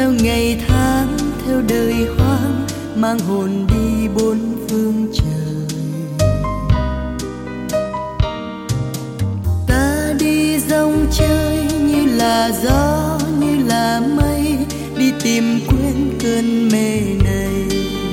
theo ngày tháng, theo đời hoang, mang hồn đi bốn phương trời. Ta đi dòng chơi như là gió, như là mây, đi tìm quên cơn mê này.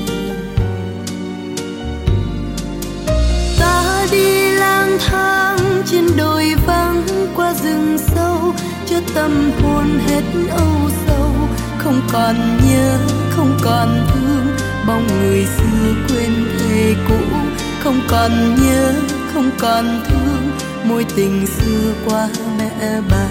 Ta đi lang thang trên đồi vắng, qua rừng sâu, cho tâm hồn hết âu sầu. Không còn nhớ, không còn thương, bóng người xưa quên thề cũ. Không còn nhớ, không còn thương, mối tình xưa qua mẹ bà.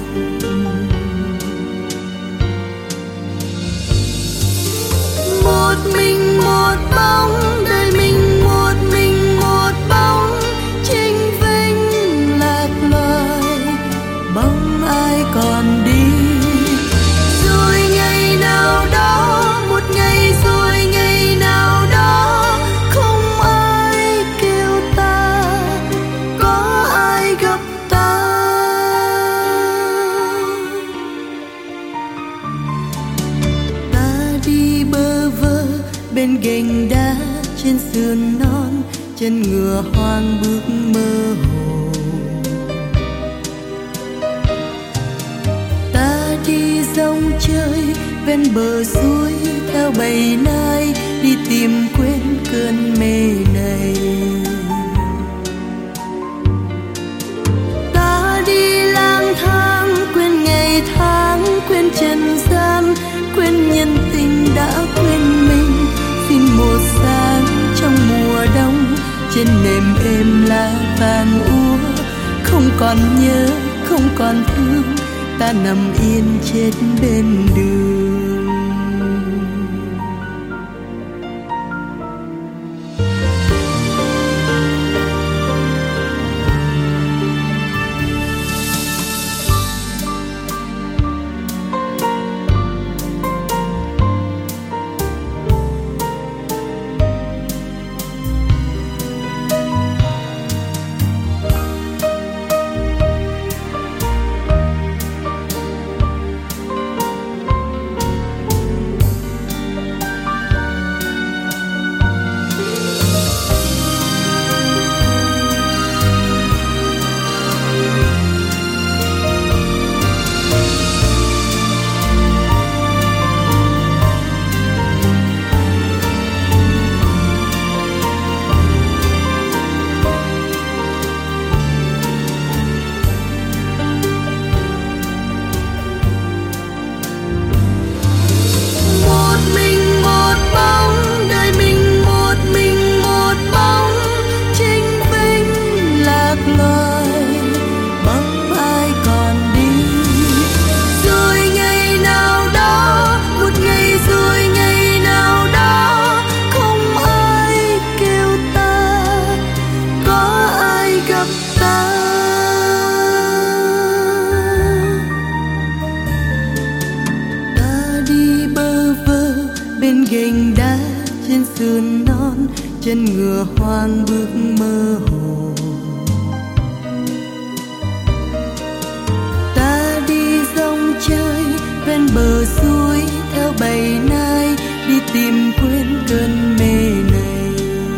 Một mình một bóng, đời mình một mình một bóng, chênh vênh lạc loài, bóng ai còn đi. Rồi ngày nào đó, một ngày rồi ngày nào đó, không ai kêu ta, có ai gặp ta. Ta đi bơ vơ bên ghềnh đá, trên sườn non, chân ngựa hoang bước mơ hồ. Ta đi dòng chơi ven bờ suối, theo bầy nai, đi tìm quên cơn mê này. Ta đi lang thang quên ngày tháng, quên trần gian, quên nhân tình đã quên mình. Xin một sáng trong mùa đông, trên nệm êm lá vàng úa. Không còn nhớ, không còn thương, ta nằm yên chết bên đường. Bên ghềnh đá trên sườn non, chân ngựa hoang bước mơ hồ. Ta đi dòng chơi ven bờ suối, theo bầy nai, đi tìm quên cơn mê này.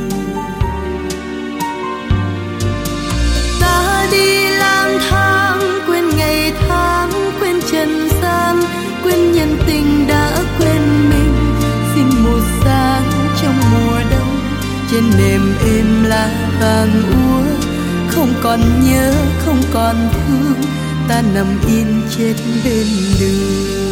Ta đi lang thang quên ngày tháng, quên trần gian, quên nhân tình đã quên mình. Xin một sáng trong mùa đông, trên nệm êm lá vàng úa. Không còn nhớ, không còn thương, ta nằm yên chết bên đường.